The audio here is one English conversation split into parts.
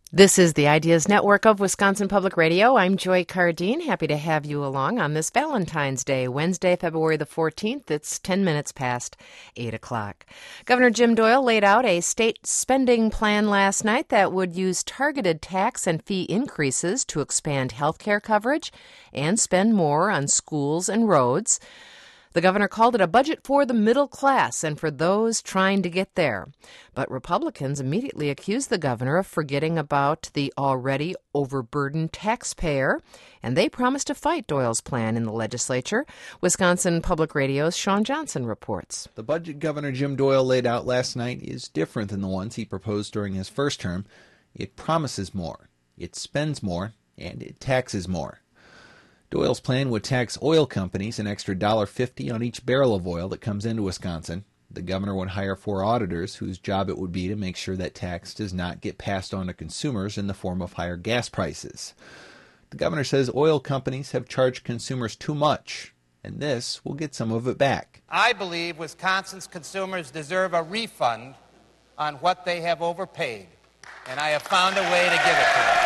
This is the Ideas Network of Wisconsin Public Radio. I'm Joy Cardine. Happy to have you along on this Valentine's Day, Wednesday, February the 14th. It's 10 minutes past 8 o'clock. Governor Jim Doyle laid out a state spending plan last night that would use targeted tax and fee increases to expand health care coverage and spend more on schools and roads. The governor called it a budget for the middle class and for those trying to get there. But Republicans immediately accused the governor of forgetting about the already overburdened taxpayer, and they promised to fight Doyle's plan in the legislature. Wisconsin Public Radio's Sean Johnson reports. The budget Governor Jim Doyle laid out last night is different than the ones he proposed during his first term. It promises more, it spends more, and it taxes more. Doyle's plan would tax oil companies an extra $1.50 on each barrel of oil that comes into Wisconsin. The governor would hire 4 auditors whose job it would be to make sure that tax does not get passed on to consumers in the form of higher gas prices. The governor says oil companies have charged consumers too much, and this will get some of it back. I believe Wisconsin's consumers deserve a refund on what they have overpaid, and I have found a way to give it to them.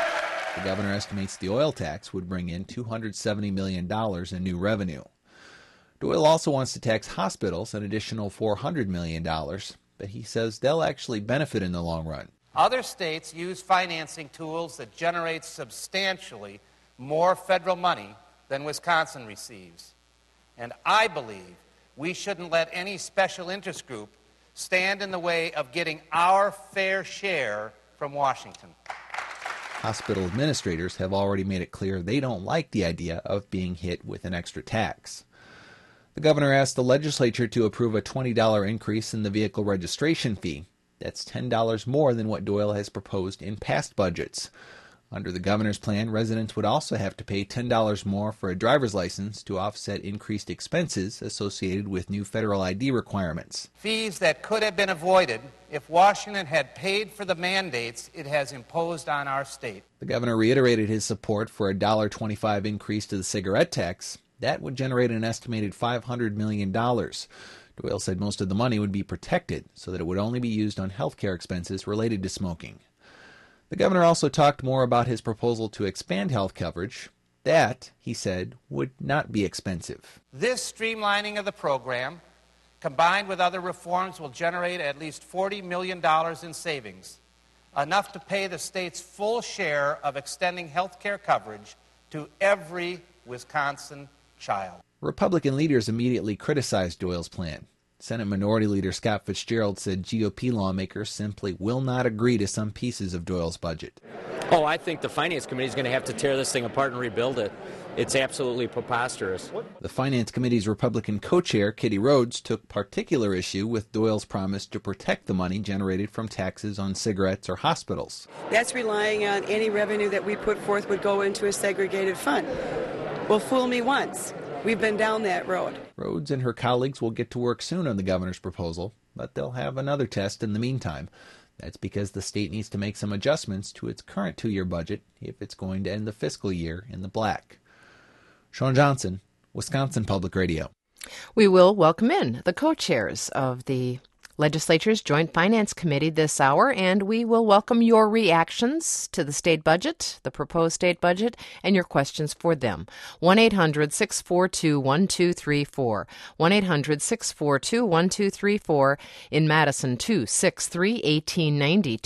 The governor estimates the oil tax would bring in $270 million in new revenue. Doyle also wants to tax hospitals an additional $400 million, but he says they'll actually benefit in the long run. Other states use financing tools that generate substantially more federal money than Wisconsin receives. And I believe we shouldn't let any special interest group stand in the way of getting our fair share from Washington. Hospital administrators have already made it clear they don't like the idea of being hit with an extra tax. The governor asked the legislature to approve a $20 increase in the vehicle registration fee. That's $10 more than what Doyle has proposed in past budgets. Under the governor's plan, residents would also have to pay $10 more for a driver's license to offset increased expenses associated with new federal ID requirements. Fees that could have been avoided if Washington had paid for the mandates it has imposed on our state. The governor reiterated his support for a $1.25 increase to the cigarette tax. That would generate an estimated $500 million. Doyle said most of the money would be protected so that it would only be used on health care expenses related to smoking. The governor also talked more about his proposal to expand health coverage. That, he said, would not be expensive. This streamlining of the program, combined with other reforms, will generate at least $40 million in savings, enough to pay the state's full share of extending health care coverage to every Wisconsin child. Republican leaders immediately criticized Doyle's plan. Senate Minority Leader Scott Fitzgerald said GOP lawmakers simply will not agree to some pieces of Doyle's budget. Oh, I think the Finance Committee is going to have to tear this thing apart and rebuild it. It's absolutely preposterous. The Finance Committee's Republican co-chair, Kitty Rhodes, took particular issue with Doyle's promise to protect the money generated from taxes on cigarettes or hospitals. That's relying on any revenue that we put forth would go into a segregated fund. Well, fool me once. We've been down that road. Rhodes and her colleagues will get to work soon on the governor's proposal, but they'll have another test in the meantime. That's because the state needs to make some adjustments to its current 2-year budget if it's going to end the fiscal year in the black. Sean Johnson, Wisconsin Public Radio. We will welcome in the co-chairs of the Legislature's Joint Finance Committee this hour, and we will welcome your reactions to the state budget, the proposed state budget, and your questions for them. 1-800-642-1234. 1-800-642-1234. In Madison, 263-1890.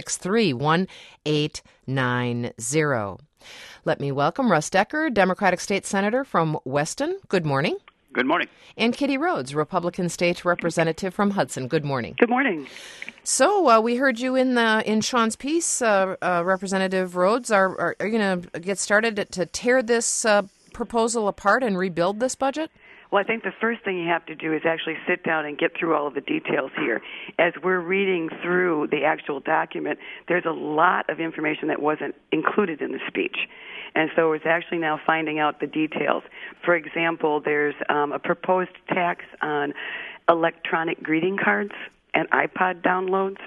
263-1890. Let me welcome Russ Decker, Democratic State Senator from Weston. Good morning. Good morning. And Kitty Rhodes, Republican State Representative from Hudson. Good morning. Good morning. So we heard you in Sean's piece, Representative Rhodes. Are you going to get started to tear this proposal apart and rebuild this budget? Well, I think the first thing you have to do is actually sit down and get through all of the details here. As we're reading through the actual document, there's a lot of information that wasn't included in the speech. And so it's actually now finding out the details. For example, there's a proposed tax on electronic greeting cards and iPod downloads.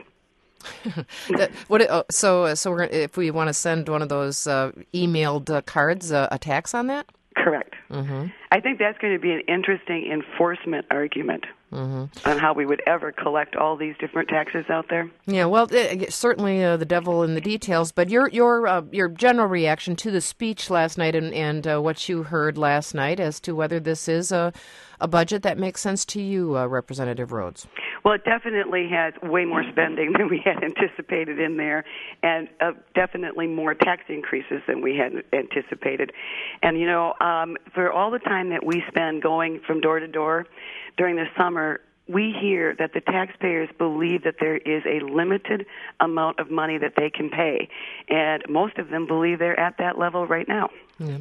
So we're gonna, if we want to send one of those emailed cards, a tax on that? Correct. Mm-hmm. I think that's going to be an interesting enforcement argument on how we would ever collect all these different taxes out there. Yeah, well, certainly the devil in the details. But your general reaction to the speech last night and what you heard last night as to whether this is a budget that makes sense to you, Representative Rhodes. Well, it definitely has way more spending than we had anticipated in there, and definitely more tax increases than we had anticipated. And, for all the time that we spend going from door to door during the summer, we hear that the taxpayers believe that there is a limited amount of money that they can pay, and most of them believe they're at that level right now.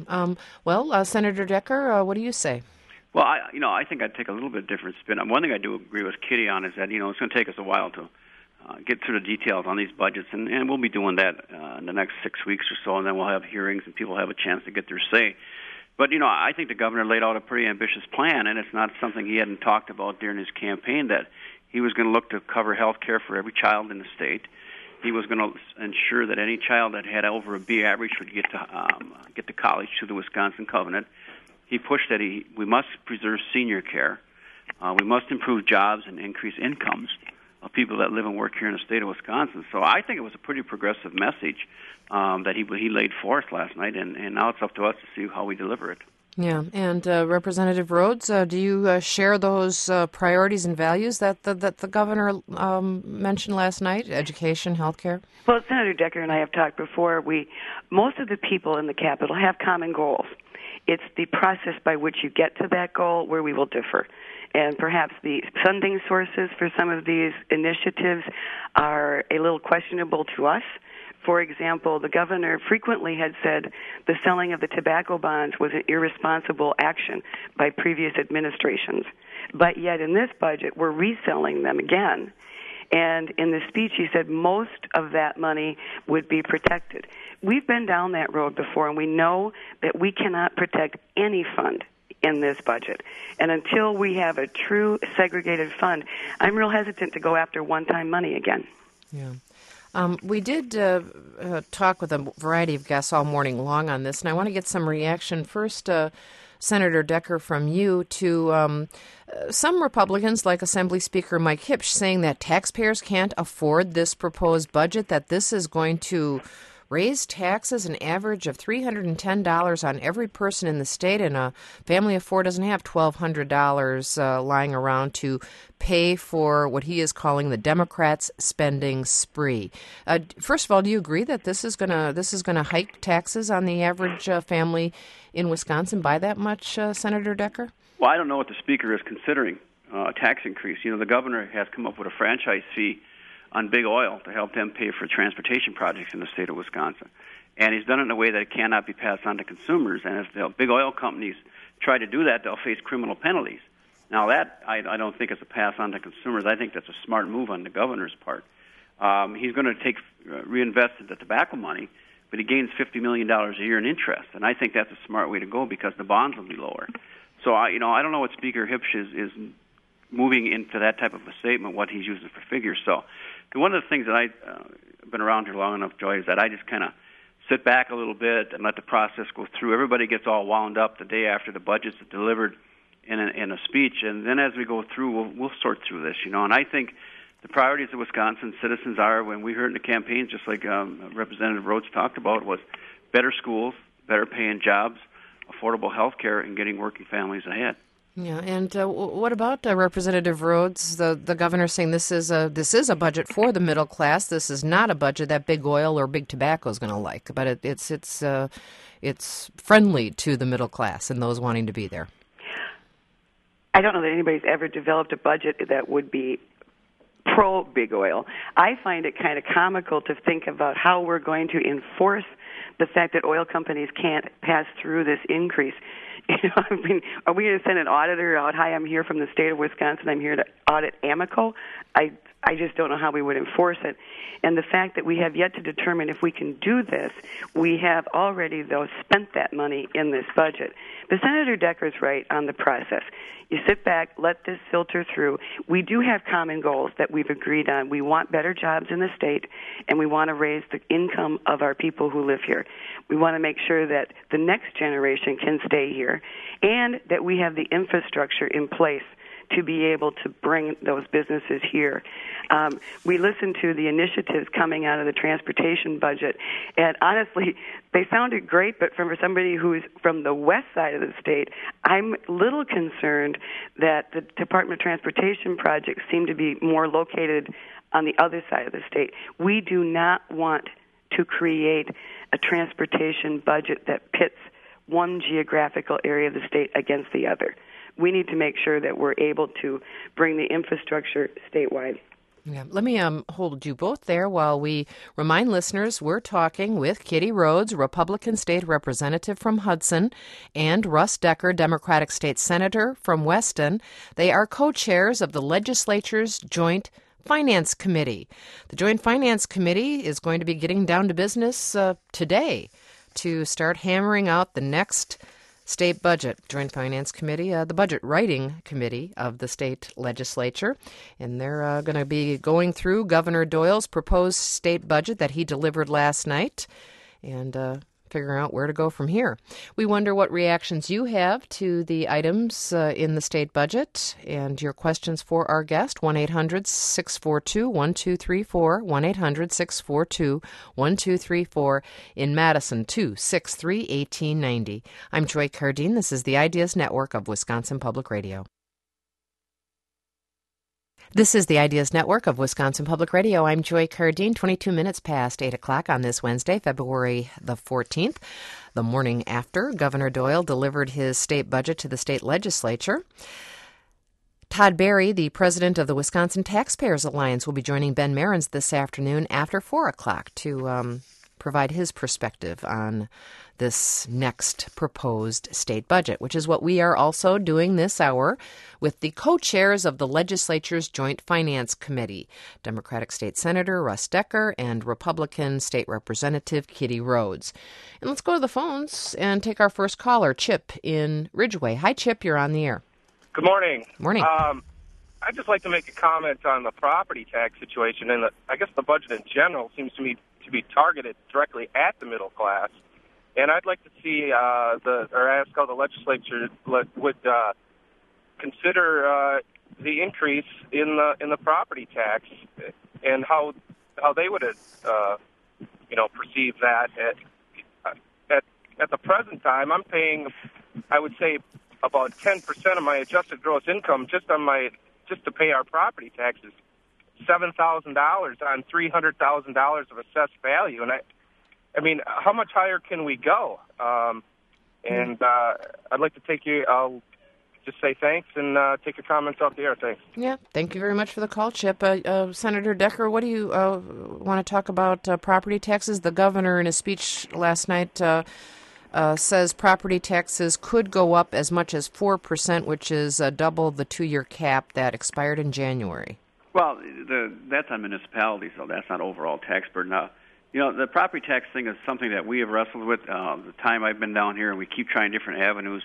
Yeah. Senator Decker, what do you say? Well, I think I'd take a little bit different spin. One thing I do agree with Kitty on is that, it's going to take us a while to get through the details on these budgets, and we'll be doing that in the next 6 weeks or so, and then we'll have hearings and people have a chance to get their say. But, I think the governor laid out a pretty ambitious plan, and it's not something he hadn't talked about during his campaign, that he was going to look to cover health care for every child in the state. He was going to ensure that any child that had over a B average would get to college through the Wisconsin Covenant. He pushed that we must preserve senior care. We must improve jobs and increase incomes of people that live and work here in the state of Wisconsin. So I think it was a pretty progressive message that he laid forth last night, and now it's up to us to see how we deliver it. Yeah, and Representative Rhodes, do you share those priorities and values that the governor mentioned last night, education, health care? Well, Senator Decker and I have talked before. Most of the people in the Capitol have common goals. It's the process by which you get to that goal where we will differ. And perhaps the funding sources for some of these initiatives are a little questionable to us. For example, the governor frequently had said the selling of the tobacco bonds was an irresponsible action by previous administrations. But yet in this budget, we're reselling them again. And in the speech, he said most of that money would be protected. We've been down that road before, and we know that we cannot protect any fund in this budget. And until we have a true segregated fund, I'm real hesitant to go after one-time money again. Yeah. We did talk with a variety of guests all morning long on this, and I want to get some reaction. First, Senator Decker, from you to some Republicans, like Assembly Speaker Mike Hipsch, saying that taxpayers can't afford this proposed budget, that this is going to raise taxes an average of $310 on every person in the state, and a family of four doesn't have $1,200 lying around to pay for what he is calling the Democrats' spending spree. First of all, do you agree that this is gonna hike taxes on the average family in Wisconsin by that much, Senator Decker? Well, I don't know what the speaker is considering a tax increase. The governor has come up with a franchise fee on big oil to help them pay for transportation projects in the state of Wisconsin. And he's done it in a way that it cannot be passed on to consumers. And if the big oil companies try to do that, they'll face criminal penalties. Now, that I don't think is a pass on to consumers. I think that's a smart move on the governor's part. He's going to reinvest the tobacco money, but he gains $50 million a year in interest. And I think that's a smart way to go because the bonds will be lower. So, I don't know what Speaker Hipsch is moving into that type of a statement, what he's using for figures. So one of the things that I've been around here long enough, Joy, is that I just kind of sit back a little bit and let the process go through. Everybody gets all wound up the day after the budget's delivered in a speech, and then as we go through, we'll sort through this, And I think the priorities of Wisconsin citizens are, when we heard in the campaign, just like Representative Rhodes talked about, was better schools, better paying jobs, affordable health care, and getting working families ahead. Yeah, and what about Representative Rhodes? The governor saying this is a budget for the middle class. This is not a budget that big oil or big tobacco is going to like, but it's friendly to the middle class and those wanting to be there. I don't know that anybody's ever developed a budget that would be pro-big oil. I find it kind of comical to think about how we're going to enforce the fact that oil companies can't pass through this increase. Are we going to send an auditor out? Hi, I'm here from the state of Wisconsin. I'm here to audit Amoco. I just don't know how we would enforce it. And the fact that we have yet to determine if we can do this, we have already, though, spent that money in this budget. But Senator Decker's right on the process. You sit back, let this filter through. We do have common goals that we've agreed on. We want better jobs in the state, and we want to raise the income of our people who live here. We want to make sure that the next generation can stay here, and that we have the infrastructure in place to be able to bring those businesses here. We listened to the initiatives coming out of the transportation budget, and honestly, they sounded great, but from somebody who's from the west side of the state, I'm a little concerned that the Department of Transportation projects seem to be more located on the other side of the state. We do not want to create a transportation budget that pits one geographical area of the state against the other. We need to make sure that we're able to bring the infrastructure statewide. Yeah. Let me hold you both there while we remind listeners we're talking with Kitty Rhodes, Republican State Representative from Hudson, and Russ Decker, Democratic State Senator from Weston. They are co-chairs of the legislature's Joint Finance Committee. The Joint Finance Committee is going to be getting down to business today to start hammering out the next state budget. Joint Finance Committee, the budget writing committee of the state legislature. And they're going to be going through Governor Doyle's proposed state budget that he delivered last night and figuring out where to go from here. We wonder what reactions you have to the items in the state budget and your questions for our guest, 1-800-642-1234, 1-800-642-1234, in Madison, 263-1890. I'm Joy Cardine. This is the Ideas Network of Wisconsin Public Radio. This is the Ideas Network of Wisconsin Public Radio. I'm Joy Cardine, 22 minutes past 8 o'clock on this Wednesday, February the 14th, the morning after Governor Doyle delivered his state budget to the state legislature. Todd Berry, the president of the Wisconsin Taxpayers Alliance, will be joining Ben Marins this afternoon after 4 o'clock to provide his perspective on this next proposed state budget, which is what we are also doing this hour with the co-chairs of the legislature's Joint Finance Committee, Democratic State Senator Russ Decker and Republican State Representative Kitty Rhodes. And let's go to the phones and take our first caller, Chip in Ridgeway. Hi, Chip. You're on the air. Good morning. Morning. I'd just like to make a comment on the property tax situation, and I guess the budget in general seems to me to be targeted directly at the middle class. And I'd like to see ask how the legislature would consider the increase in the property tax, and how they would perceive that. At the present time, I'm paying, I would say, about 10% of my adjusted gross income just to pay our property taxes, $7,000 on $300,000 of assessed value, and I mean, how much higher can we go? I'd like to I'll just say thanks and take your comments off the air. Thanks. Yeah, thank you very much for the call, Chip. Senator Decker, what do you want to talk about property taxes? The governor in his speech last night says property taxes could go up as much as 4%, which is double the 2-year cap that expired in January. Well, that's on municipalities, so that's not overall tax burden. Now, the property tax thing is something that we have wrestled with the time I've been down here, and we keep trying different avenues.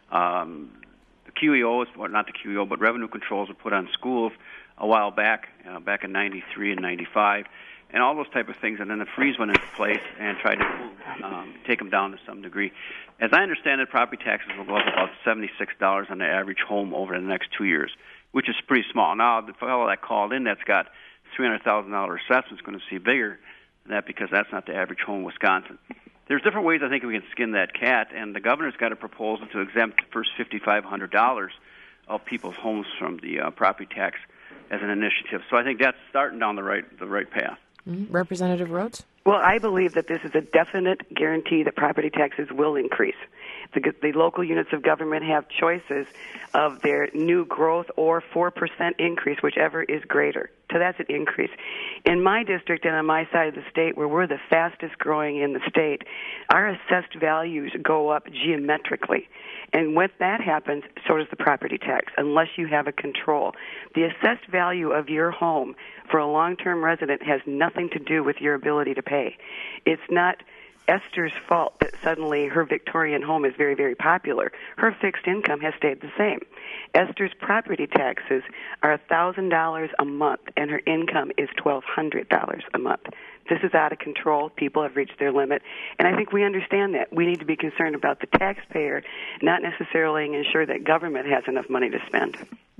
The QEO, not the QEO, but revenue controls were put on schools a while back in 93 and 95, and all those type of things, and then the freeze went into place and tried to take them down to some degree. As I understand it, property taxes will go up about $76 on the average home over the next 2 years, which is pretty small. Now, the fellow that called in that's got $300,000 assessment is going to see bigger than that because that's not the average home in Wisconsin. There's different ways I think we can skin that cat, and the governor's got a proposal to exempt the first $5,500 of people's homes from the property tax as an initiative. So I think that's starting down the right path. Mm-hmm. Representative Rhodes? Well, I believe that this is a definite guarantee that property taxes will increase. The local units of government have choices of their new growth or 4% increase, whichever is greater. So that's an increase. In my district and on my side of the state, where we're the fastest growing in the state, our assessed values go up geometrically. And when that happens, so does the property tax, unless you have a control. The assessed value of your home for a long-term resident has nothing to do with your ability to pay. It's not Esther's fault that suddenly her Victorian home is very, very popular. Her fixed income has stayed the same. Esther's property taxes are $1,000 a month, and her income is $1,200 a month. This is out of control. People have reached their limit, and I think we understand that. We need to be concerned about the taxpayer, not necessarily ensure that government has enough money to spend.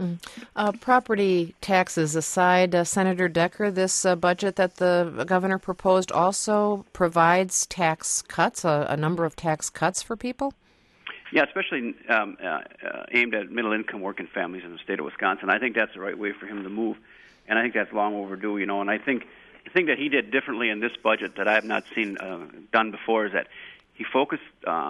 Property taxes aside, Senator Decker, this budget that the governor proposed also provides tax cuts, a number of tax cuts for people? Yeah, especially aimed at middle-income working families in the state of Wisconsin. I think that's the right way for him to move, and I think that's long overdue, and I think the thing that he did differently in this budget that I have not seen done before is that he focused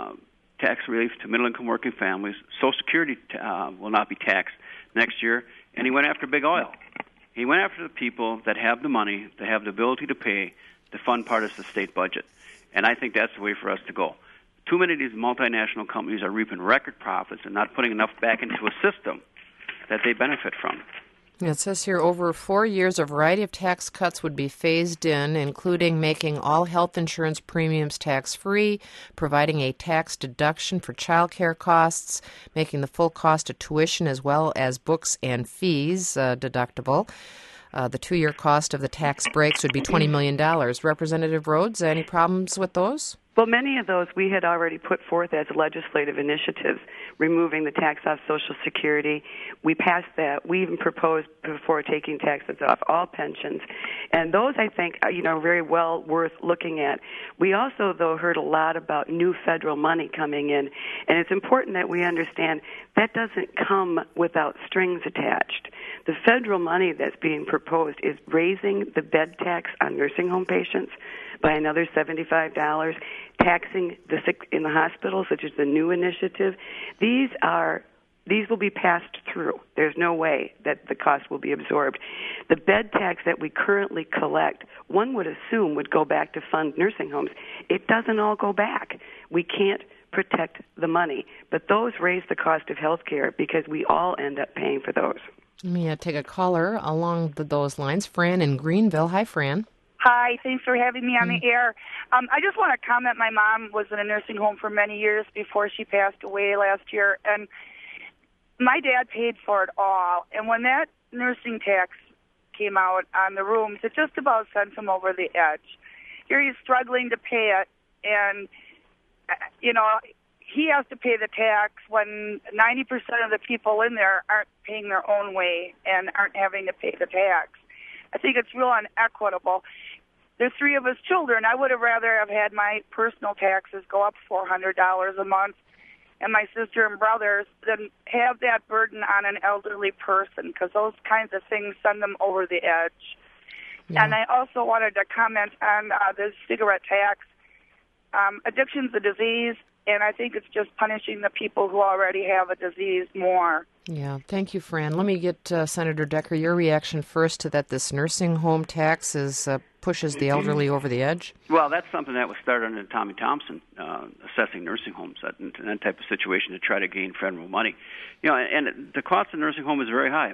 tax relief to middle-income working families. Social Security will not be taxed next year, and he went after big oil. He went after the people that have the money, that have the ability to pay to fund part of the state budget, and I think that's the way for us to go. Too many of these multinational companies are reaping record profits and not putting enough back into a system that they benefit from. It says here over 4 years, a variety of tax cuts would be phased in, including making all health insurance premiums tax-free, providing a tax deduction for child care costs, making the full cost of tuition as well as books and fees deductible. The 2-year cost of the tax breaks would be $20 million. Representative Rhodes, any problems with those? Well, many of those we had already put forth as legislative initiatives, removing the tax off Social Security. We passed that. We even proposed before taking taxes off all pensions. And those, I think, are, very well worth looking at. We also, though, heard a lot about new federal money coming in. And it's important that we understand that doesn't come without strings attached. The federal money that's being proposed is raising the bed tax on nursing home patients by another $75, taxing the sick in the hospitals, which is the new initiative. These will be passed through. There's no way that the cost will be absorbed. The bed tax that we currently collect, one would assume would go back to fund nursing homes. It doesn't all go back. We can't protect the money. But those raise the cost of health care because we all end up paying for those. Let me take a caller along those lines. Fran in Greenville. Hi, Fran. Hi, thanks for having me on the air. I just want to comment, my mom was in a nursing home for many years before she passed away last year, and my dad paid for it all. And when that nursing tax came out on the rooms, it just about sent him over the edge. Here he's struggling to pay it, and, he has to pay the tax when 90% of the people in there aren't paying their own way and aren't having to pay the tax. I think it's real unequitable. There's 3 of us children. I would have rather have had my personal taxes go up $400 a month and my sister and brothers than have that burden on an elderly person, because those kinds of things send them over the edge. Yeah. And I also wanted to comment on the cigarette tax. Addiction's a disease, and I think it's just punishing the people who already have a disease more. Yeah, thank you, Fran. Let me get Senator Decker, your reaction first to that this nursing home tax pushes the elderly over the edge. Well, that's something that was started under Tommy Thompson, assessing nursing homes in that type of situation to try to gain federal money. And the cost of nursing home is very high.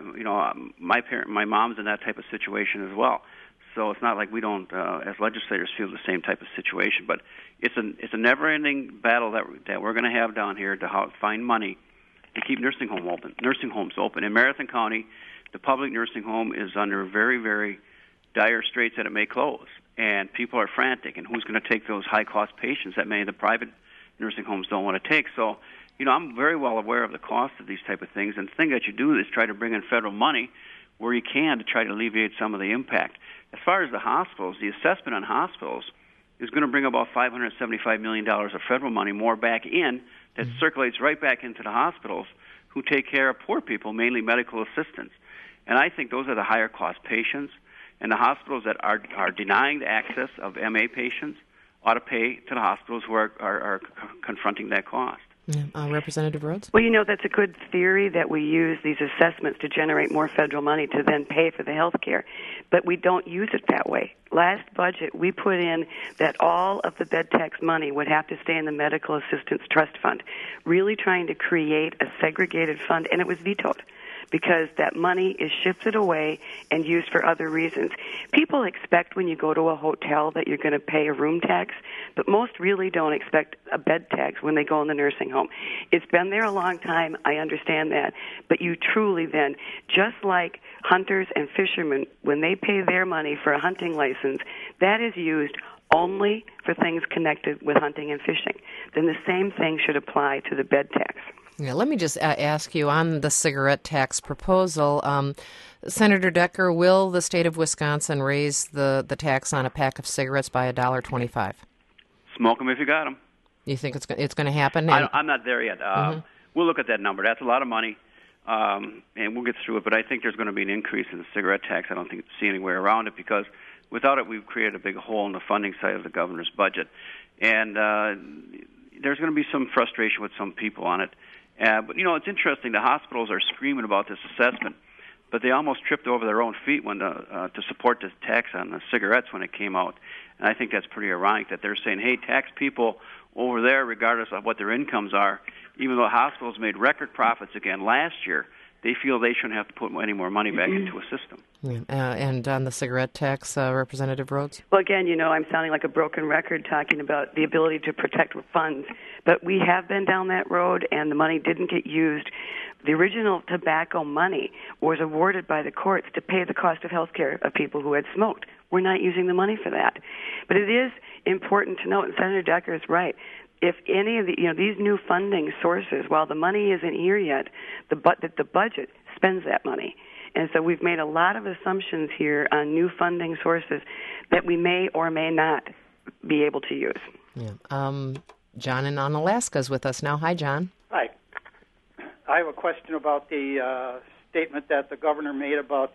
My mom's in that type of situation as well. So it's not like we don't, as legislators, feel the same type of situation. But it's a never-ending battle that we're going to have down here to find money to keep nursing homes open. In Marathon County, the public nursing home is under very, very dire straits that it may close. And people are frantic. And who's going to take those high-cost patients that many of the private nursing homes don't want to take? So, I'm very well aware of the cost of these type of things. And the thing that you do is try to bring in federal money where you can to try to alleviate some of the impact. As far as the hospitals, the assessment on hospitals is going to bring about $575 million of federal money more back in that circulates right back into the hospitals who take care of poor people, mainly medical assistants. And I think those are the higher cost patients, and the hospitals that are denying the access of MA patients ought to pay to the hospitals who are confronting that cost. Yeah. Representative Rhodes? Well, that's a good theory that we use these assessments to generate more federal money to then pay for the health care. But we don't use it that way. Last budget, we put in that all of the bed tax money would have to stay in the Medical Assistance Trust Fund, really trying to create a segregated fund, and it was vetoed because that money is shifted away and used for other reasons. People expect when you go to a hotel that you're going to pay a room tax, but most really don't expect a bed tax when they go in the nursing home. It's been there a long time, I understand that, but you truly then, just like hunters and fishermen, when they pay their money for a hunting license, that is used only for things connected with hunting and fishing. Then the same thing should apply to the bed tax. Yeah, let me just ask you on the cigarette tax proposal. Senator Decker, will the state of Wisconsin raise the tax on a pack of cigarettes by $1.25? Smoke them if you got them. You think it's going to happen? I'm not there yet. We'll look at that number. That's a lot of money, and we'll get through it. But I think there's going to be an increase in the cigarette tax. I don't see any way around it because without it, we've created a big hole in the funding side of the governor's budget. And there's going to be some frustration with some people on it. But, it's interesting. The hospitals are screaming about this assessment, but they almost tripped over their own feet when to support this tax on the cigarettes when it came out. And I think that's pretty ironic that they're saying, hey, tax people over there regardless of what their incomes are. Even though hospitals made record profits again last year, they feel they shouldn't have to put any more money back into a system. Yeah. And on the cigarette tax, Representative Rhodes? Well, again, I'm sounding like a broken record talking about the ability to protect funds, but we have been down that road, and the money didn't get used. The original tobacco money was awarded by the courts to pay the cost of health care of people who had smoked. We're not using the money for that. But it is important to note, and Senator Decker is right, if any of these new funding sources, while the money isn't here yet, the budget spends that money. And so we've made a lot of assumptions here on new funding sources that we may or may not be able to use. Yeah. John in Alaska is with us now. Hi, John. Hi. I have a question about the statement that the governor made about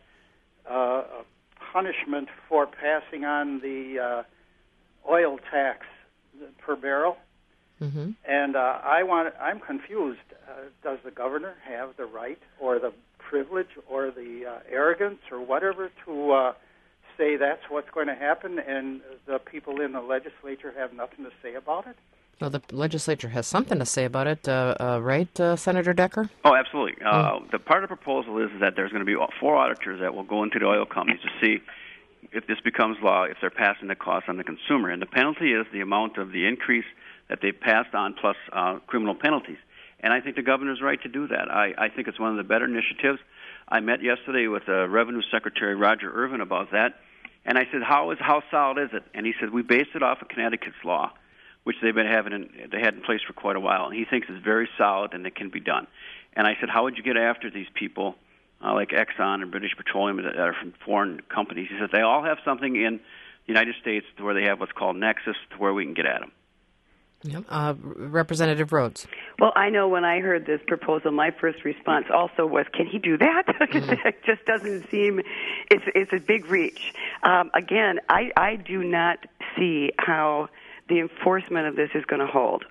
punishment for passing on the oil tax per barrel. Mm-hmm. And I'm confused. Does the governor have the right or the privilege or the arrogance or whatever to say that's what's going to happen and the people in the legislature have nothing to say about it? Well, the legislature has something to say about it, right, Senator Decker? Oh, absolutely. The part of the proposal is that there's going to be 4 auditors that will go into the oil companies to see if this becomes law, if they're passing the cost on the consumer. And the penalty is the amount of the increase that they passed on plus criminal penalties. And I think the governor's right to do that. I think it's one of the better initiatives. I met yesterday with Revenue Secretary Roger Ervin about that, and I said, how solid is it? And he said, we based it off of Connecticut's law, which they've been they had in place for quite a while, and he thinks it's very solid and it can be done. And I said, how would you get after these people like Exxon and British Petroleum that are from foreign companies? He said, they all have something in the United States to where they have what's called nexus to where we can get at them. Yep. Representative Rhodes. Well, I know when I heard this proposal, my first response also was, can he do that? It just doesn't seem, it's a big reach. Again, I do not see how the enforcement of this is going to hold.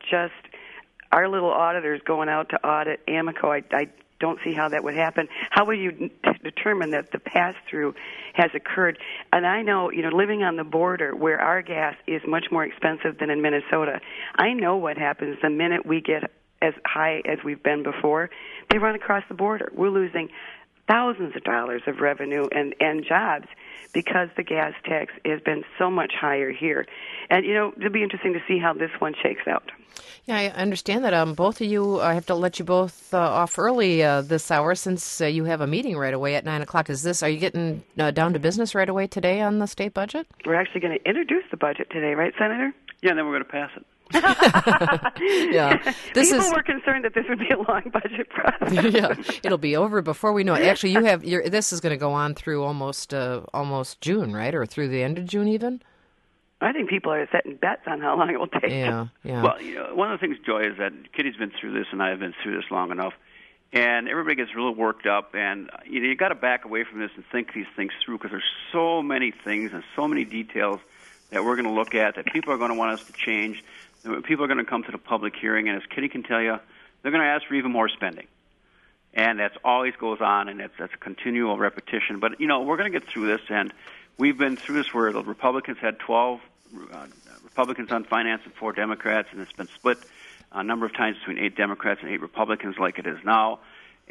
Our little auditors going out to audit Amoco, I don't see how that would happen. How would you determine that the pass-through has occurred? And I know, living on the border where our gas is much more expensive than in Minnesota, I know what happens the minute we get as high as we've been before. They run across the border. We're losing thousands of dollars of revenue and jobs because the gas tax has been so much higher here. And, it'll be interesting to see how this one shakes out. Yeah, I understand that. Both of you, I have to let you both off early this hour since you have a meeting right away at 9 o'clock. Are you getting down to business right away today on the state budget? We're actually going to introduce the budget today, right, Senator? Yeah, and then we're going to pass it. Yeah, People were concerned that this would be a long budget process. Yeah, it'll be over before we know it. Actually, this is going to go on through almost June, right, or through the end of June even. I think people are setting bets on how long it will take. Yeah. Well, one of the things, Joy, is that Kitty's been through this, and I have been through this long enough, and everybody gets really worked up, and you got to back away from this and think these things through because there's so many things and so many details that we're going to look at that people are going to want us to change. People are going to come to the public hearing, and as Kitty can tell you, they're going to ask for even more spending. And that always goes on, and that's a continual repetition. But, we're going to get through this, and we've been through this where the Republicans had 12 Republicans on finance and 4 Democrats, and it's been split a number of times between 8 Democrats and 8 Republicans like it is now.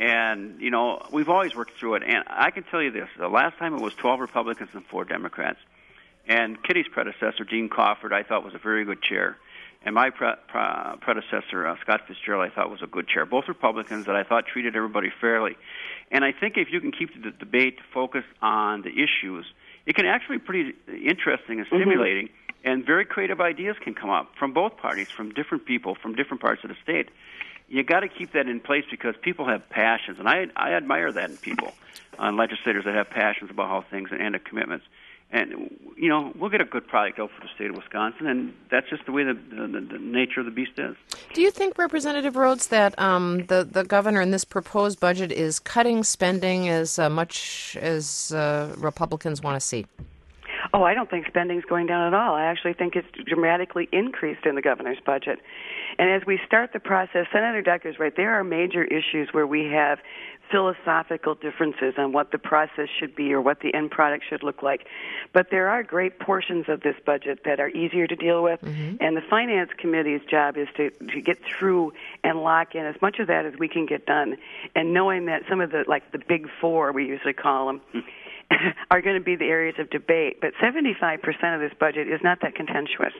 And, we've always worked through it. And I can tell you this. The last time it was 12 Republicans and 4 Democrats. And Kitty's predecessor, Dean Crawford, I thought was a very good chair. And my predecessor, Scott Fitzgerald, I thought was a good chair. Both Republicans that I thought treated everybody fairly. And I think if you can keep the debate focused on the issues, it can actually be pretty interesting and stimulating, and very creative ideas can come up from both parties, from different people, from different parts of the state. You got to keep that in place because people have passions, and I admire that in people, legislators that have passions about how things and commitments. And, we'll get a good product out for the state of Wisconsin, and that's just the way the nature of the beast is. Do you think, Representative Rhodes, that the governor in this proposed budget is cutting spending as much as Republicans want to see? Oh, I don't think spending's going down at all. I actually think it's dramatically increased in the governor's budget. And as we start the process, Senator Decker's right. There are major issues where we have philosophical differences on what the process should be or what the end product should look like. But there are great portions of this budget that are easier to deal with. And the Finance Committee's job is to get through and lock in as much of that as we can get done. And knowing that some of the big four, we usually call them, are going to be the areas of debate. But 75% of this budget is not that contentious.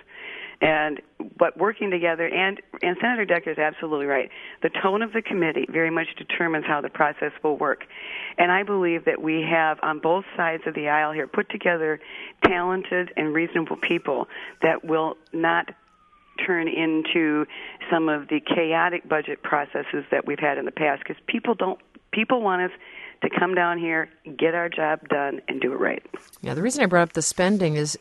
But working together, and Senator Decker is absolutely right. The tone of the committee very much determines how the process will work. And I believe that we have, on both sides of the aisle here, put together talented and reasonable people that will not turn into some of the chaotic budget processes that we've had in the past, because people want us to come down here, get our job done, and do it right. Yeah, the reason I brought up the spending is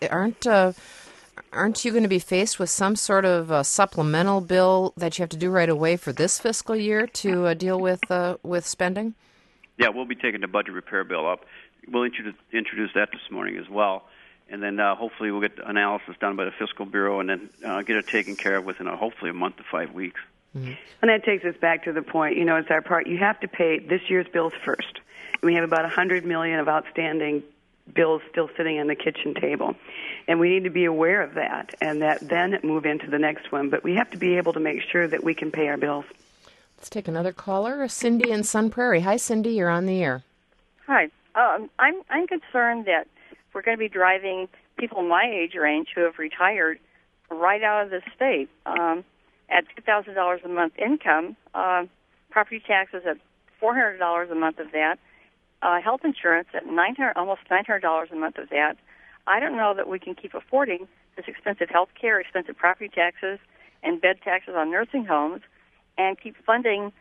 aren't you going to be faced with some sort of supplemental bill that you have to do right away for this fiscal year to deal with spending? Yeah, we'll be taking the budget repair bill up. We'll introduce that this morning as well. And then hopefully we'll get the analysis done by the Fiscal Bureau and then get it taken care of within hopefully a month to 5 weeks. And that takes us back to the point, it's our part. You have to pay this year's bills first. We have about $100 million of outstanding bills still sitting on the kitchen table. And we need to be aware of that and that then move into the next one. But we have to be able to make sure that we can pay our bills. Let's take another caller, Cindy in Sun Prairie. Hi, Cindy. You're on the air. Hi. I'm concerned that we're going to be driving people my age range who have retired right out of the state. At $2,000 a month income, property taxes at $400 a month of that, health insurance at almost $900 a month of that. I don't know that we can keep affording this expensive health care, expensive property taxes, and bed taxes on nursing homes, and keep funding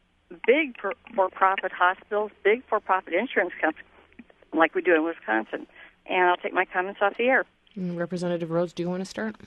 big for-profit hospitals, big for-profit insurance companies, like we do in Wisconsin. And I'll take my comments off the air. Representative Rhodes, do you want to start?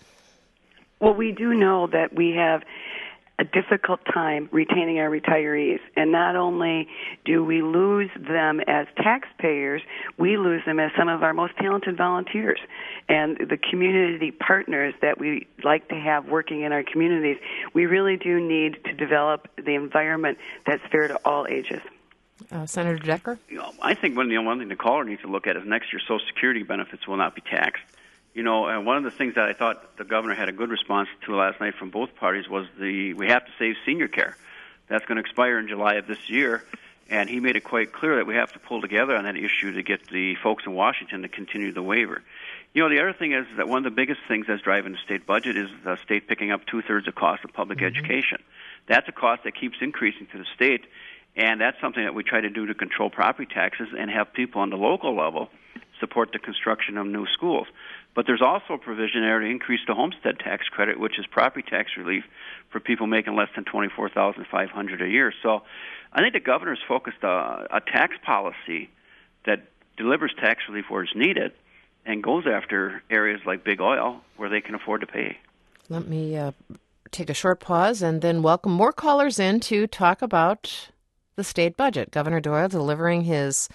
Well, we do know that we have a difficult time retaining our retirees. And not only do we lose them as taxpayers, we lose them as some of our most talented volunteers and the community partners that we like to have working in our communities. We really do need to develop the environment that's fair to all ages. Senator Decker? I think one thing the caller needs to look at is next year's Social Security benefits will not be taxed. And one of the things that I thought the governor had a good response to last night from both parties was we have to save senior care. That's going to expire in July of this year, and he made it quite clear that we have to pull together on that issue to get the folks in Washington to continue the waiver. The other thing is that one of the biggest things that's driving the state budget is the state picking up two-thirds of the cost of public education. That's a cost that keeps increasing to the state, and that's something that we try to do to control property taxes and have people on the local level support the construction of new schools. But there's also a provision there to increase the homestead tax credit, which is property tax relief for people making less than $24,500 a year. So I think the governor's focused a tax policy that delivers tax relief where it's needed and goes after areas like big oil where they can afford to pay. Let me take a short pause and then welcome more callers in to talk about the state budget. Governor Doyle delivering his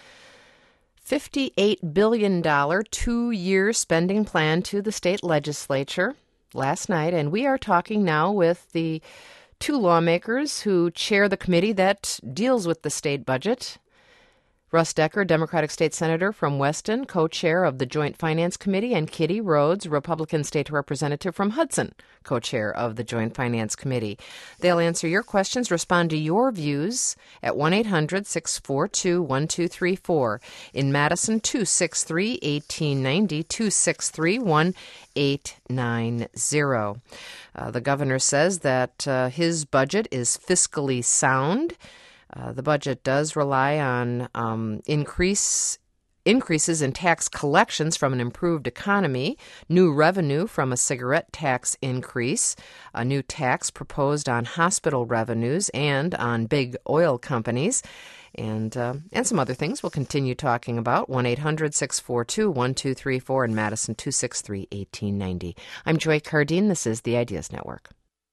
$58 billion two-year spending plan to the state legislature last night, and we are talking now with the two lawmakers who chair the committee that deals with the state budget. Russ Decker, Democratic State Senator from Weston, co-chair of the Joint Finance Committee, and Kitty Rhodes, Republican State Representative from Hudson, co-chair of the Joint Finance Committee. They'll answer your questions, respond to your views at 1-800-642-1234. In Madison, 263-1890, 263-1890. The governor says that his budget is fiscally sound. The budget does rely on increases in tax collections from an improved economy, new revenue from a cigarette tax increase, a new tax proposed on hospital revenues and on big oil companies, and some other things we'll continue talking about. 1-800-642-1234 in Madison, 263-1890. I'm Joy Cardine. This is the Ideas Network.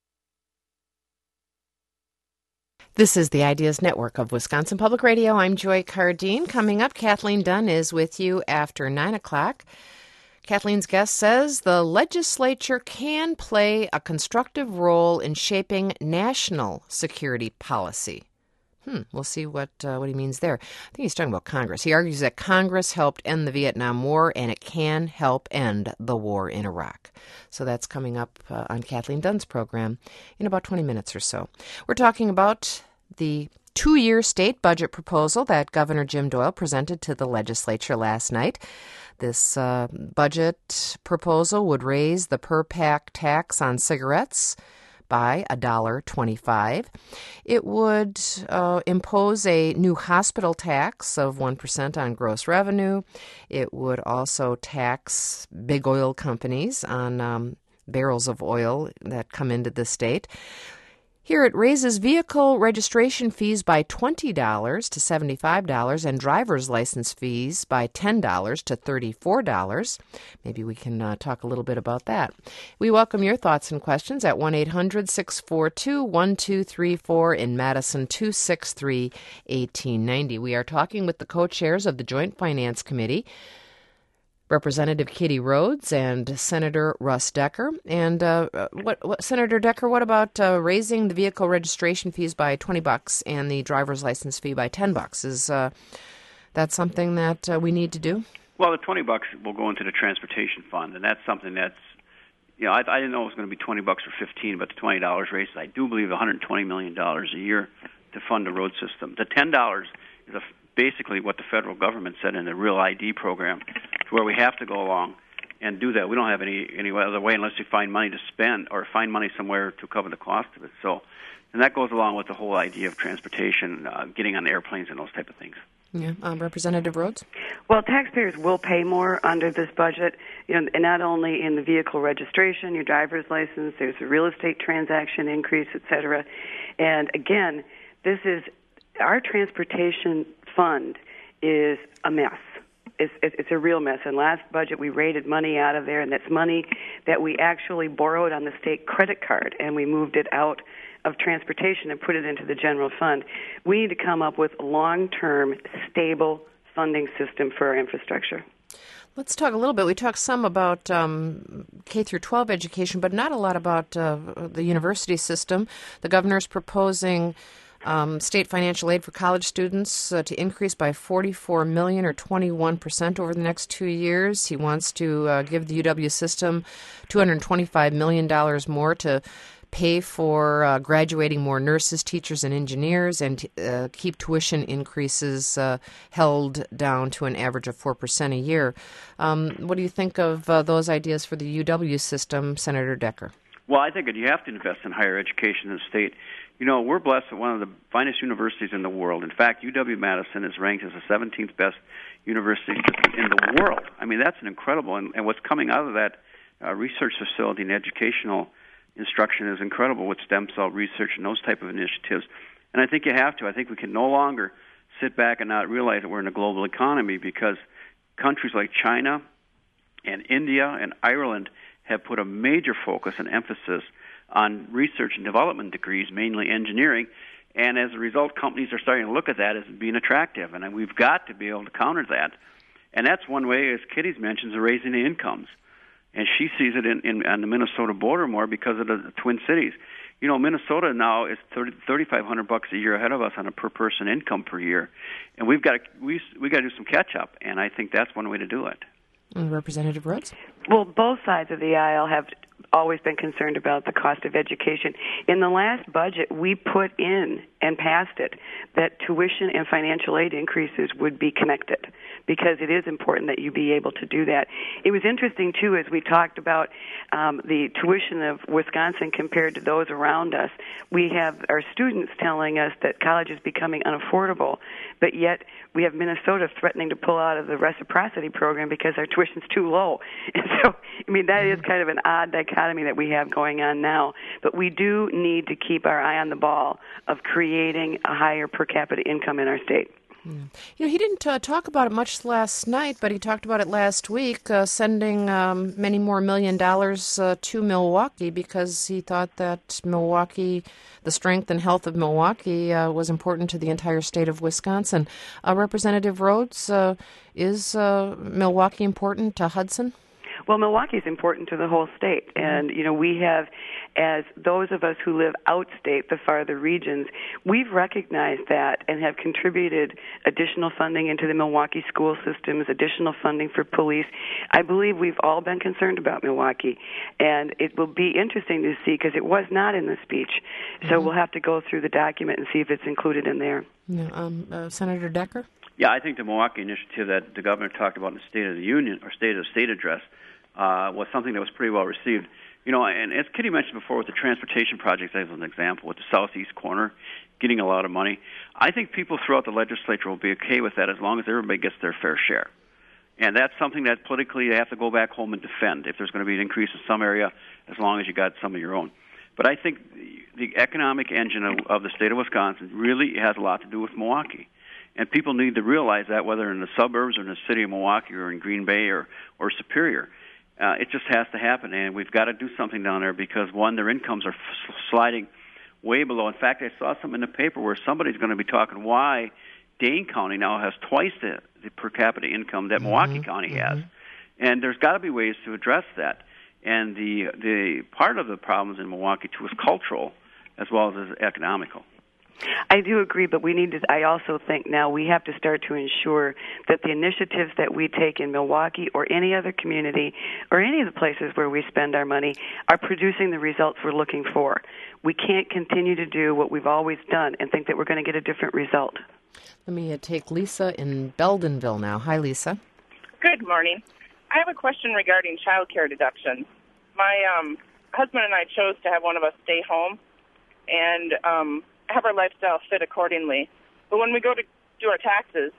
This is the Ideas Network of Wisconsin Public Radio. I'm Joy Cardine. Coming up, Kathleen Dunn is with you after 9 o'clock. Kathleen's guest says the legislature can play a constructive role in shaping national security policy. We'll see what he means there. I think he's talking about Congress. He argues that Congress helped end the Vietnam War, and it can help end the war in Iraq. So that's coming up on Kathleen Dunn's program in about 20 minutes or so. We're talking about the two-year state budget proposal that Governor Jim Doyle presented to the legislature last night. This budget proposal would raise the per-pack tax on cigarettes by $1.25. It would impose a new hospital tax of 1% on gross revenue. It would also tax big oil companies on barrels of oil that come into the state. Here it raises vehicle registration fees by $20 to $75 and driver's license fees by $10 to $34. Maybe we can talk a little bit about that. We welcome your thoughts and questions at 1-800-642-1234 in Madison, 263-1890. We are talking with the co-chairs of the Joint Finance Committee, Representative Kitty Rhodes and Senator Russ Decker. And Senator Decker, what about raising the vehicle registration fees by $20 and the driver's license fee by $10? Is that something that we need to do? Well, the $20 will go into the transportation fund, and that's something that's, I didn't know it was going to be $20 or $15, but the $20 raises, I do believe, $120 million a year to fund the road system. The $10 is basically what the federal government said in the Real ID program, to where we have to go along and do that. We don't have any other way unless we find money to spend or find money somewhere to cover the cost of it. So, and that goes along with the whole idea of transportation, getting on airplanes and those type of things. Yeah, Representative Rhodes? Well, taxpayers will pay more under this budget, and not only in the vehicle registration, your driver's license, there's a real estate transaction increase, et cetera. And again, this is our transportation fund is a mess. It's a real mess. And last budget, we raided money out of there, and that's money that we actually borrowed on the state credit card, and we moved it out of transportation and put it into the general fund. We need to come up with a long-term, stable funding system for our infrastructure. Let's talk a little bit. We talked some about K through 12 education, but not a lot about the university system. The governor's proposing state financial aid for college students to increase by $44 million or 21% over the next 2 years. He wants to give the UW system $225 million more to pay for graduating more nurses, teachers, and engineers, and keep tuition increases held down to an average of 4% a year. What do you think of those ideas for the UW system, Senator Decker? Well, I think that you have to invest in higher education in the state. We're blessed with one of the finest universities in the world. In fact, UW-Madison is ranked as the 17th best university in the world. I mean, that's an incredible, and what's coming out of that research facility and educational instruction is incredible with stem cell research and those type of initiatives. And I think you have to. I think we can no longer sit back and not realize that we're in a global economy, because countries like China and India and Ireland have put a major focus and emphasis on research and development degrees, mainly engineering, and as a result, companies are starting to look at that as being attractive, and we've got to be able to counter that. And that's one way, as Kitty's mentioned, is raising the incomes. and she sees it on the Minnesota border more because of the Twin Cities. You know, Minnesota now is $3,500 a year ahead of us on a per person income per year, and we got to do some catch up, and I think that's one way to do it. Representative Rhodes? Well, both sides of the aisle have always been concerned about the cost of education. In the last budget, we put in and passed it that tuition and financial aid increases would be connected, because it is important that you be able to do that. It was interesting, too, as we talked about the tuition of Wisconsin compared to those around us. We have our students telling us that college is becoming unaffordable, but yet we have Minnesota threatening to pull out of the reciprocity program because our tuition's too low. And so, I mean, that is kind of an odd dichotomy that we have going on now. But we do need to keep our eye on the ball of creating a higher per capita income in our state. You know, he didn't talk about it much last night, but he talked about it last week, sending many more $1 million to Milwaukee because he thought that Milwaukee, the strength and health of Milwaukee, was important to the entire state of Wisconsin. Representative Rhodes, is Milwaukee important to Hudson? Well, Milwaukee is important to the whole state, and you know, we have, as those of us who live outstate, the farther regions, we've recognized that and have contributed additional funding into the Milwaukee school systems, additional funding for police. I believe we've all been concerned about Milwaukee, and it will be interesting to see because it was not in the speech. So we'll have to go through the document and see if it's included in there. Senator Decker? Yeah, I think the Milwaukee initiative that the governor talked about in the State of the Union or State of the State address was something that was pretty well received. You know, and as Kitty mentioned before with the transportation projects, as an example, with the southeast corner getting a lot of money, I think people throughout the legislature will be okay with that as long as everybody gets their fair share. And that's something that politically you have to go back home and defend if there's going to be an increase in some area, as long as you got some of your own. But I think the economic engine of the state of Wisconsin really has a lot to do with Milwaukee. And people need to realize that, whether in the suburbs or in the city of Milwaukee or in Green Bay or Superior. It just has to happen, and we've got to do something down there because, one, their incomes are sliding way below. In fact, I saw something in the paper where somebody's going to be talking why Dane County now has twice the per capita income that Milwaukee County has. And there's got to be ways to address that. And the part of the problems in Milwaukee, too, is cultural as well as economical. I do agree, but I also think now we have to start to ensure that the initiatives that we take in Milwaukee or any other community or any of the places where we spend our money are producing the results we're looking for. We can't continue to do what we've always done and think that we're going to get a different result. Let me take Lisa in Beldenville now. Hi, Lisa. Good morning. I have a question regarding child care deductions. My husband and I chose to have one of us stay home and have our lifestyle fit accordingly. But when we go to do our taxes,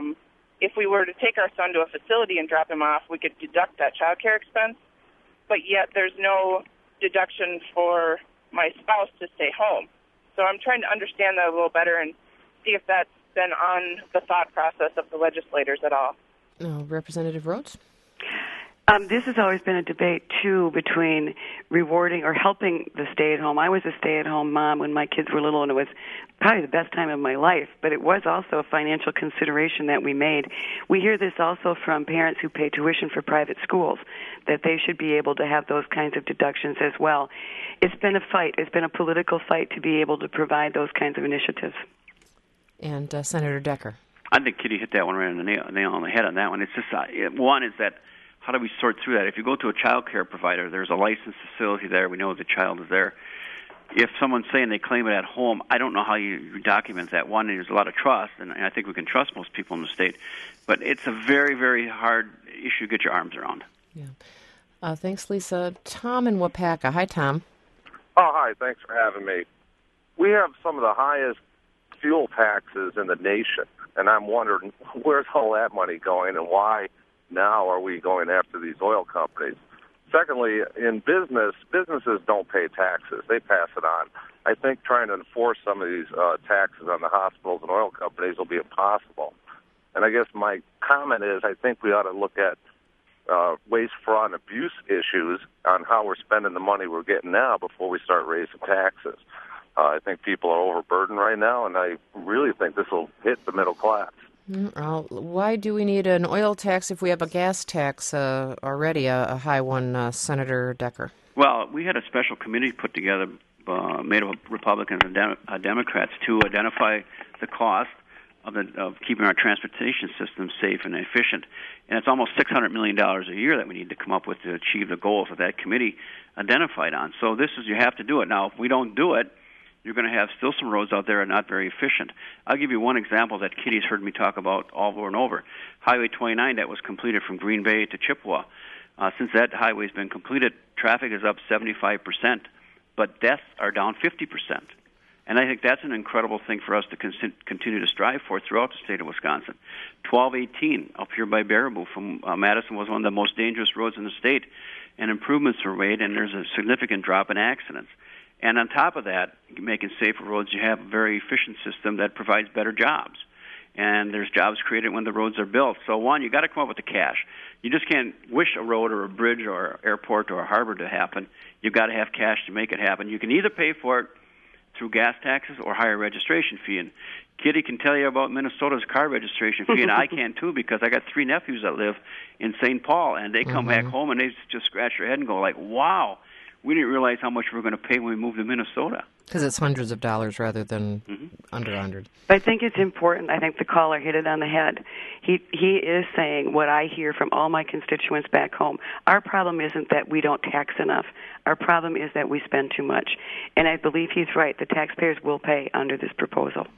if we were to take our son to a facility and drop him off, we could deduct that child care expense, but yet there's no deduction for my spouse to stay home. So I'm trying to understand that a little better and see if that's been on the thought process of the legislators at all. Representative Rhodes? This has always been a debate, too, between rewarding or helping the stay-at-home. I was a stay-at-home mom when my kids were little, and it was probably the best time of my life, but it was also a financial consideration that we made. We hear this also from parents who pay tuition for private schools, that they should be able to have those kinds of deductions as well. It's been a fight. It's been a political fight to be able to provide those kinds of initiatives. And Senator Decker. I think Kitty hit that one right on the nail on the head on that one. It's just one is that how do we sort through that? If you go to a child care provider, there's a licensed facility there. We know the child is there. If someone's saying they claim it at home, I don't know how you document that. One, there's a lot of trust, and I think we can trust most people in the state. But it's a very, very hard issue to get your arms around. Yeah. Thanks, Lisa. Tom in Wapaka. Hi, Tom. Oh, hi. Thanks for having me. We have some of the highest fuel taxes in the nation, and I'm wondering where's all that money going and why now are we going after these oil companies? Secondly, in businesses don't pay taxes. They pass it on. I think trying to enforce some of these taxes on the hospitals and oil companies will be impossible. And I guess my comment is I think we ought to look at waste, fraud, and abuse issues on how we're spending the money we're getting now before we start raising taxes. I think people are overburdened right now, and I really think this will hit the middle class. Why do we need an oil tax if we have a gas tax already, a high one, Senator Decker? Well, we had a special committee put together made up of Republicans and Democrats to identify the cost of keeping our transportation system safe and efficient. And it's almost $600 million a year that we need to come up with to achieve the goals that that committee identified on. So you have to do it. Now, if we don't do it, you're going to have still some roads out there that are not very efficient. I'll give you one example that Kitty's heard me talk about over and over. Highway 29 that was completed from Green Bay to Chippewa. Since that highway's been completed, traffic is up 75%, but deaths are down 50%. And I think that's an incredible thing for us to continue to strive for throughout the state of Wisconsin. 1218 up here by Baraboo from Madison was one of the most dangerous roads in the state, and improvements were made, and there's a significant drop in accidents. And on top of that, making safer roads, you have a very efficient system that provides better jobs. And there's jobs created when the roads are built. So, one, you got to come up with the cash. You just can't wish a road or a bridge or an airport or a harbor to happen. You've got to have cash to make it happen. You can either pay for it through gas taxes or higher registration fee. And Kitty can tell you about Minnesota's car registration fee, and I can too, because I got 3 nephews that live in St. Paul, and they come back home and they just scratch their head and go like, wow, we didn't realize how much we were going to pay when we moved to Minnesota. Because it's hundreds of dollars rather than under 100. I think it's important. I think the caller hit it on the head. He is saying what I hear from all my constituents back home. Our problem isn't that we don't tax enough. Our problem is that we spend too much. And I believe he's right. The taxpayers will pay under this proposal.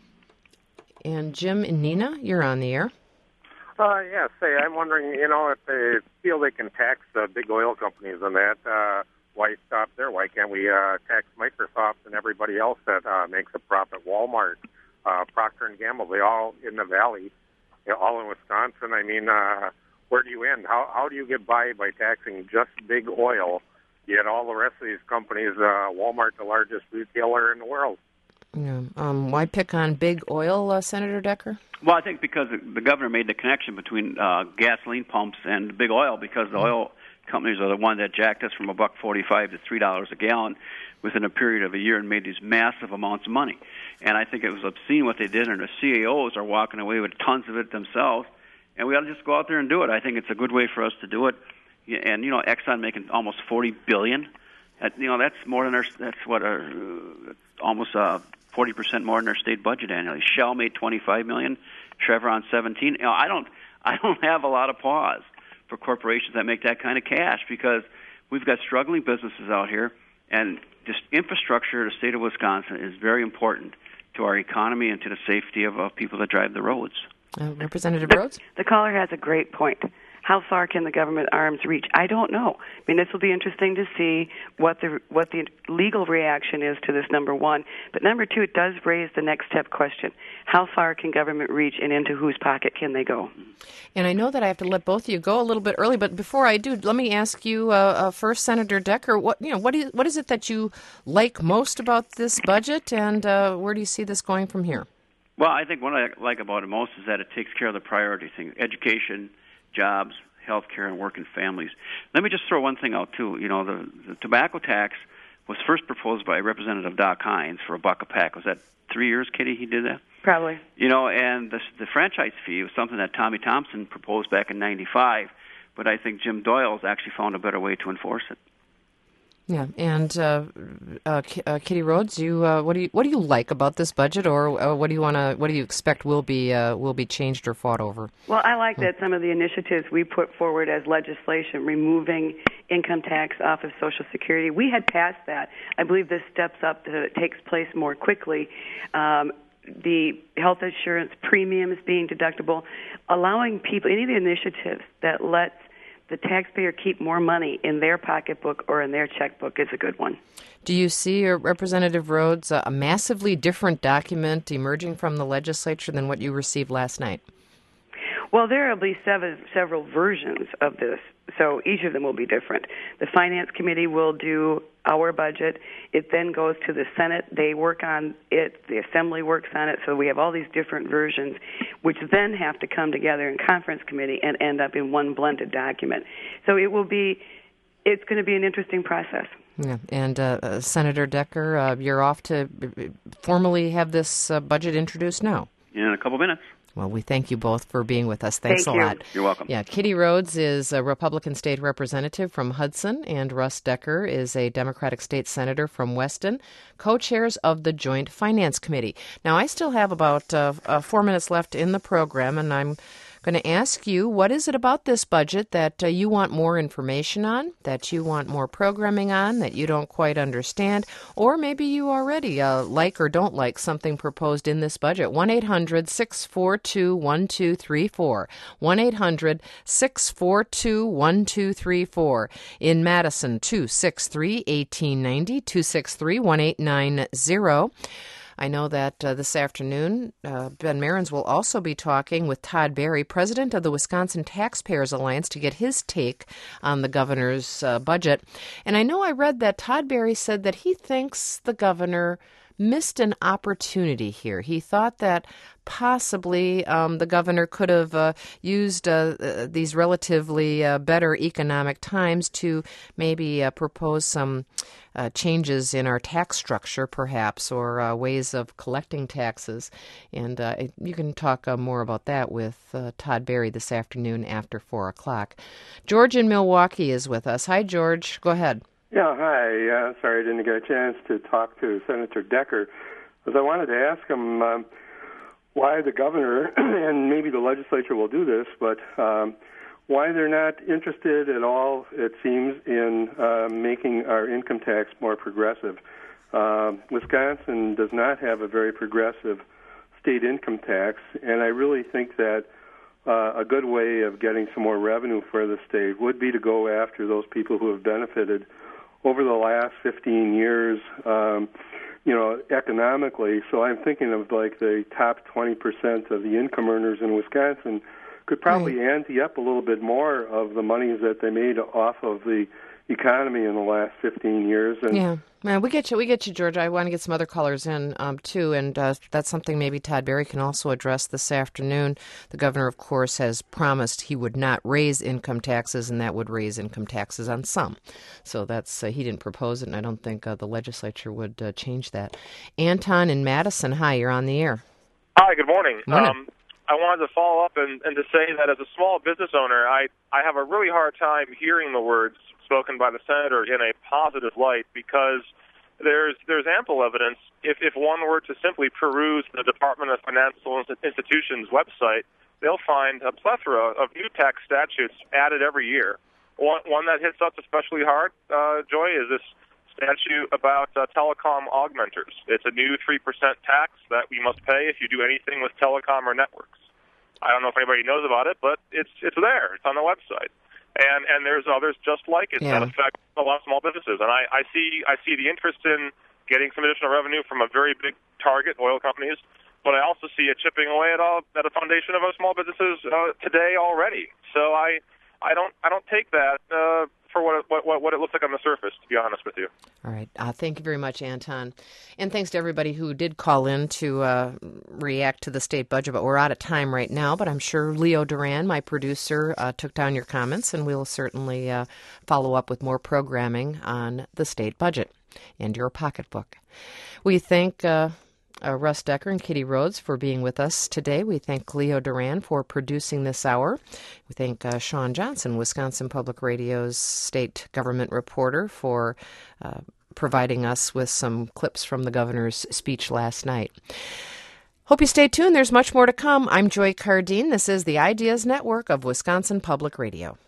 And Jim and Nina, you're on the air. Yes. Hey, I'm wondering, if they feel they can tax big oil companies and that, why stop there? Why can't we tax Microsoft and everybody else that makes a profit? Walmart, Procter & Gamble, they all in the valley, all in Wisconsin. I mean, where do you end? How do you get by taxing just big oil, yet all the rest of these companies, Walmart, the largest retailer in the world? Yeah. Why pick on big oil, Senator Decker? Well, I think because the governor made the connection between gasoline pumps and big oil, because the oil companies are the one that jacked us from $1.45 to $3 a gallon within a period of a year and made these massive amounts of money. And I think it was obscene what they did, and the CAOs are walking away with tons of it themselves. And we ought to just go out there and do it. I think it's a good way for us to do it. And Exxon making almost $40 billion. That's more than almost 40% more than their state budget annually. Shell made $25 million. Chevron $17. I don't have a lot of pause for corporations that make that kind of cash, because we've got struggling businesses out here, and just infrastructure in the state of Wisconsin is very important to our economy and to the safety of people that drive the roads. Representative Rhodes? The caller has a great point. How far can the government arms reach? I don't know. I mean, this will be interesting to see what the legal reaction is to this, number one. But number two, it does raise the next step question. How far can government reach, and into whose pocket can they go? And I know that I have to let both of you go a little bit early, but before I do, let me ask you first, Senator Decker, what is it that you like most about this budget, and where do you see this going from here? Well, I think what I like about it most is that it takes care of the priority thing: education, jobs, health care, and working families. Let me just throw one thing out, too. The tobacco tax was first proposed by Representative Doc Hines for $1 a pack. Was that 3 years, Kitty, he did that? Probably. And the franchise fee was something that Tommy Thompson proposed back in '95, but I think Jim Doyle's actually found a better way to enforce it. Yeah, and Kitty Rhodes, what do you like about this budget, or what do you expect will be changed or fought over? Well, I like that some of the initiatives we put forward as legislation, removing income tax off of Social Security, we had passed that. I believe this steps up that it takes place more quickly. The health insurance premiums being deductible, allowing people, any of the initiatives that lets the taxpayer keep more money in their pocketbook or in their checkbook is a good one. Do you see, Representative Rhodes, a massively different document emerging from the legislature than what you received last night? Well, there will be several versions of this, so each of them will be different. The Finance Committee will do our budget. It then goes to the Senate. They work on it. The Assembly works on it. So we have all these different versions, which then have to come together in Conference Committee and end up in one blended document. So it's going to be an interesting process. Yeah, and Senator Decker, you're off to formally have this budget introduced now. In a couple minutes. Well, we thank you both for being with us. Thanks Thank a you. lot. You're welcome. Yeah, Kitty Rhodes is a Republican state representative from Hudson, and Russ Decker is a Democratic state senator from Weston, co-chairs of the Joint Finance Committee. Now, I still have about 4 minutes left in the program, and I'm going to ask you, what is it about this budget that you want more information on, that you want more programming on, that you don't quite understand, or maybe you already like or don't like something proposed in this budget? 1-800-642-1234. 1-800-642-1234. In Madison, 263-1890, 263-1890. I know that this afternoon, Ben Marins will also be talking with Todd Berry, president of the Wisconsin Taxpayers Alliance, to get his take on the governor's budget. And I know I read that Todd Berry said that he thinks the governor missed an opportunity here. He thought that possibly the governor could have used these relatively better economic times to maybe propose some changes in our tax structure, perhaps, or ways of collecting taxes. And you can talk more about that with Todd Berry this afternoon after 4 o'clock. George in Milwaukee is with us. Hi, George. Go ahead. Yeah, hi. Sorry I didn't get a chance to talk to Senator Decker, because I wanted to ask him why the governor, and maybe the legislature will do this, but why they're not interested at all, it seems, in making our income tax more progressive. Wisconsin does not have a very progressive state income tax, and I really think that a good way of getting some more revenue for the state would be to go after those people who have benefited over the last 15 years, economically. So I'm thinking of like the top 20% of the income earners in Wisconsin could probably ante up a little bit more of the monies that they made off of the economy in the last 15 years. And yeah. We get you, George. I want to get some other callers in, too, and that's something maybe Todd Berry can also address this afternoon. The governor, of course, has promised he would not raise income taxes, and that would raise income taxes on some. So that's he didn't propose it, and I don't think the legislature would change that. Anton in Madison, hi, you're on the air. Hi, good morning. Morning. I wanted to follow up and to say that as a small business owner, I have a really hard time hearing the words spoken by the senator in a positive light, because there's ample evidence. If one were to simply peruse the Department of Financial Institutions website, they'll find a plethora of new tax statutes added every year. One that hits us especially hard, Joy, is this statute about telecom augmenters. It's a new 3% tax that we must pay if you do anything with telecom or networks. I don't know if anybody knows about it, but it's there. It's on the website. And there's others just like it that affect a lot of small businesses. And I see the interest in getting some additional revenue from a very big target, oil companies, but I also see it chipping away at a foundation of our small businesses today already. So I don't take that for what it looks like on the surface, to be honest with you. All right. Thank you very much, Anton. And thanks to everybody who did call in to react to the state budget. But we're out of time right now. But I'm sure Leo Duran, my producer, took down your comments, and we'll certainly follow up with more programming on the state budget and your pocketbook. We thank Russ Decker and Kitty Rhodes for being with us today. We thank Leo Duran for producing this hour. We thank Sean Johnson, Wisconsin Public Radio's state government reporter, for providing us with some clips from the governor's speech last night. Hope you stay tuned. There's much more to come. I'm Joy Cardine. This is the Ideas Network of Wisconsin Public Radio.